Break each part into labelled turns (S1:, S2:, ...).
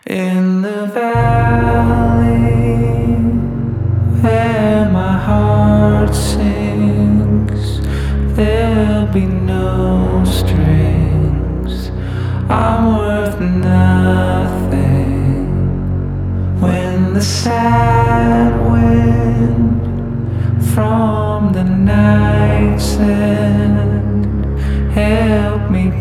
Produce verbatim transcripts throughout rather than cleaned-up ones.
S1: In the valley where my heart sinks, there'll be no strings. I'm worth nothing when the sad wind from the night's end help me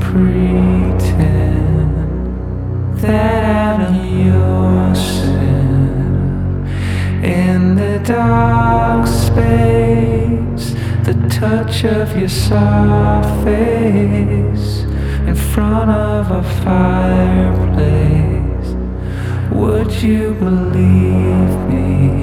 S1: pretend that out of your sin. In the dark space, the touch of your soft face in front of a fireplace. Would you believe me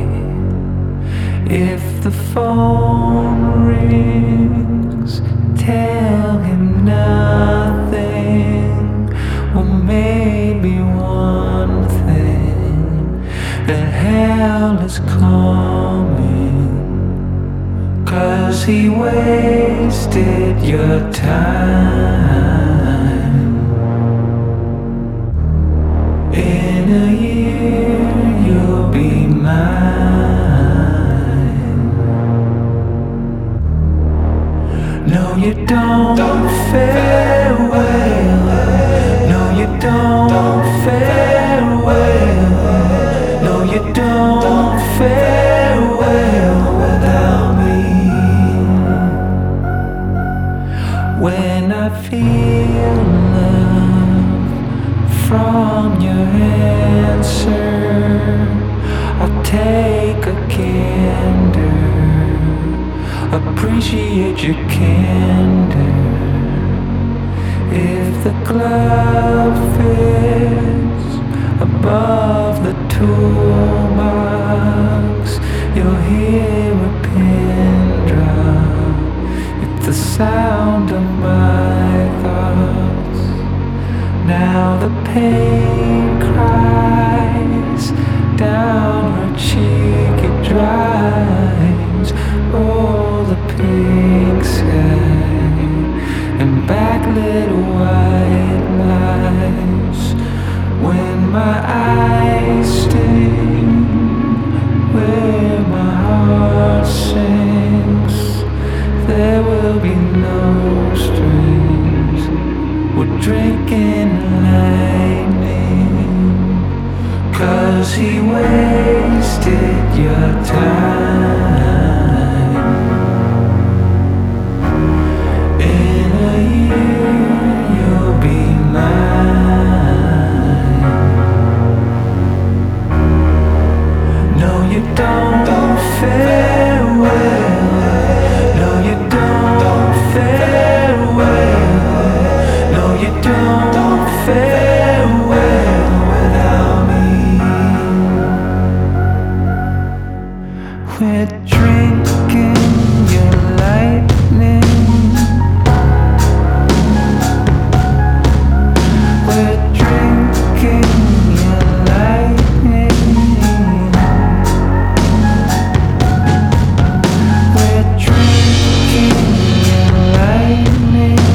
S1: if the phone rings? Tell him nothing, or maybe one thing, that hell is coming, 'cause he wasted your time. In a year you'll be mine. No, you don't fare well. No, you don't fare well. No, you don't fare well without me. When I feel love from your answer, I'll take a candor. Appreciate your candor. If the glove fits above the toolbox, you'll hear a pin drop. It's the sound of my thoughts. Now the pain cries down her cheek, it dries. Oh, the pink sky and backlit white lights. When my eyes sting, where my heart sinks, there will be no strings. We're drinking lightning, 'cause he wasted your time. In a year you'll be mine. No, you don't fare well. No, you don't fare well. No, you don't fare well without me. We're drinking your lightning. We're drinking your lightning. We're drinking your lightning.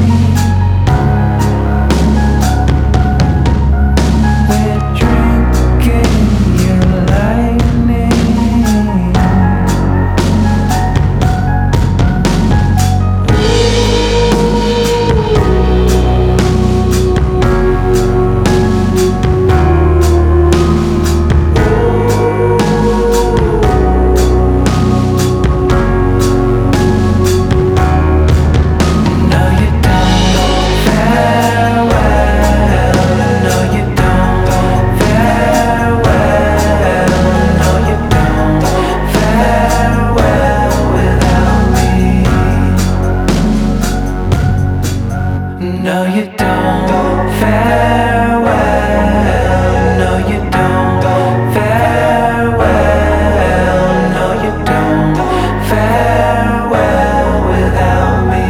S1: We're drinking your lightning. No, you don't fare well. No, you don't fare well. No, you don't fare well without me. No, you don't fare well. No, you don't fare well. No, you don't fare well without me.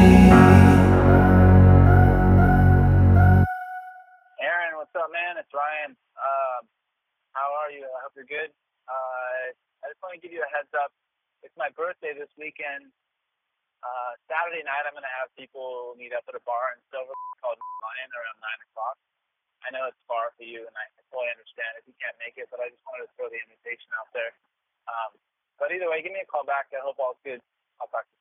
S2: Aaron, what's up, man? It's Ryan. Um, how are you? I hope you're good. Uh, I just want to give you a heads up. It's my birthday this weekend. Uh, Saturday night, I'm going to have people meet up at a bar in Silver called Lion around nine o'clock. I know it's far for you, and I totally understand. If you But either way, give me a call back. I hope all's good. I'll talk to you.